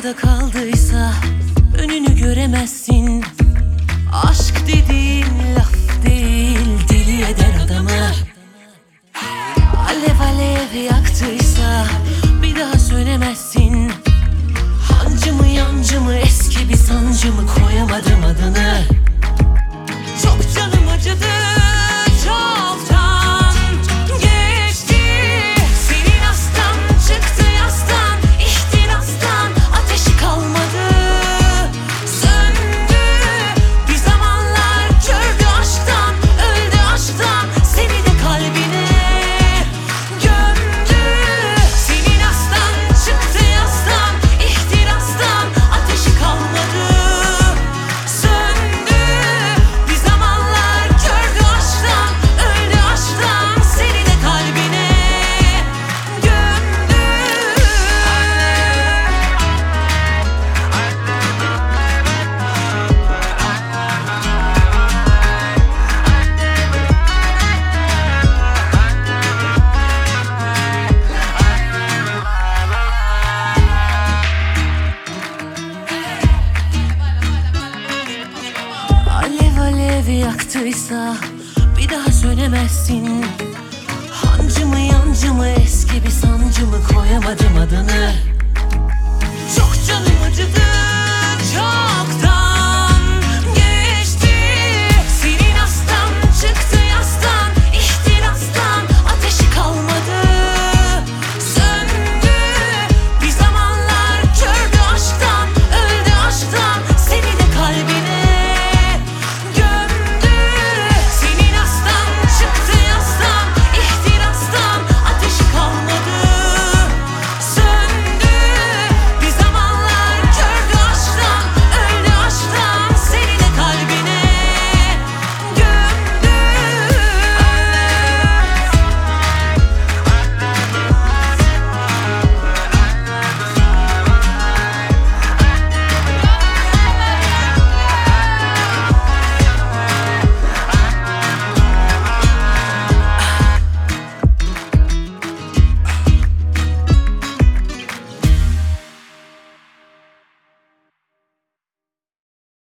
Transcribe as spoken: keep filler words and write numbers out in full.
yarıda kaldıysa önünü göremezsin. Aşk dediğin laf değil, deli eder adamı. Alev alev yaktıysa bir daha sönemezsin. Hancı mı yancı mı, eski bir sancı mı, koyamadım adını. Çok canım acıdı, çoktan geçti. Senin aslan çıktı yastan, ihtirastan ateşi kalmadı. Söndü bir zamanlar, kördü aşktan, öldü aşktan, seni de kalbine gömdü. Senin aslan çıktı yastan, ihtirastan ateşi kalmadı. Söndü bir zamanlar, kördü aşktan, öldü aşktan, seni de kalbine gömdü. Alev alev yaktıysa bir daha sönemezsin. Hancı mı yancı mı, eski bir sancı mı, koyamadım adını.